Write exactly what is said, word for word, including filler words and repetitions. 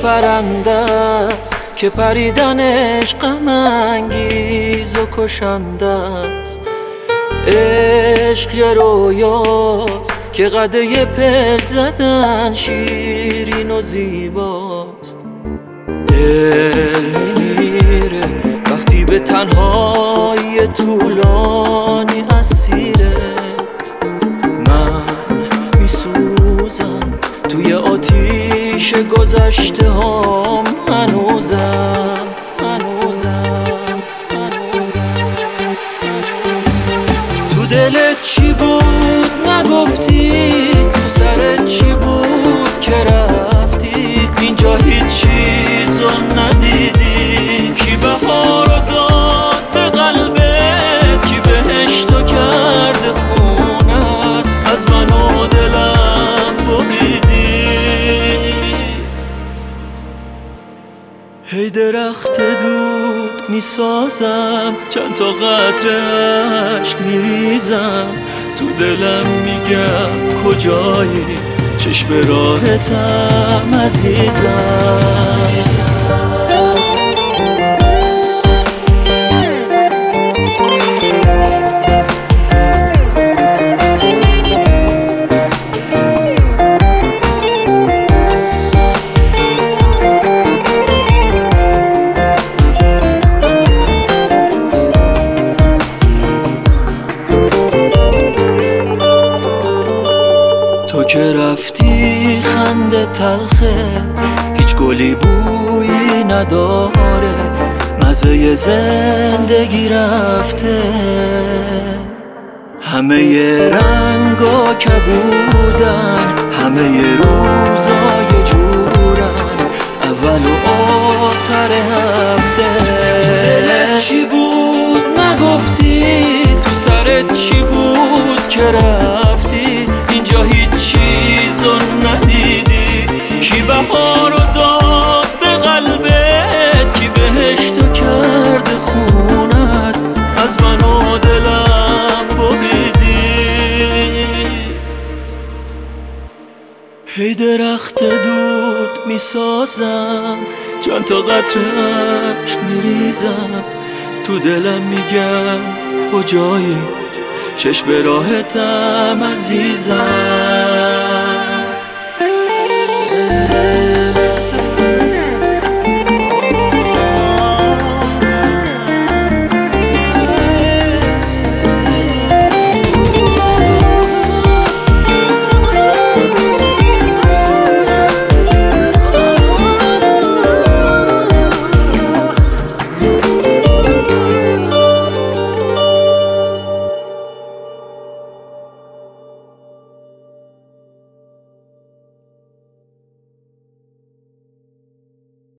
پرنده است که پریدنش غم انگیز و کشنده است. عشق یه رویاست که قده پلک زدن شیرین و زیباست. دل میمیره وقتی به تنهایی طولانی اسیره. من میسوزم توی آتیش گذشته هام هنوزم هنوزم هنوزم. تو دلت چی بود نگفتی، تو سرت چی بود که رفتی، اینجا هیچ چیزو ندیدی. کی بهارو داد به قلبت، کی بهشتو کرده خونت، از من و دلم بریدی. هی درخت دود میسازم، چند تا قطره عشق میریزم، تو دلم میگم کجایی، چشم راحتم عزیزم. تو که رفتی خنده تلخه، هیچ گلی بویی نداره، مزه زندگی رفته. همه رنگا کبودن، همه روزا یه جورن، اول و آخر هفته. دلت چی بود نگفتی، تو سرت چی بود که رفتی، اینجا هیچ چیزو ندیدی. کی بهارو داد به قلبت، کی بهشتو کرده خونت، از من و دلم بریدی. هی درخت دود میسازم، چند تا قطره عشق میریزم، تو دلم میگم کجایی، چشم راحتم عزیزم.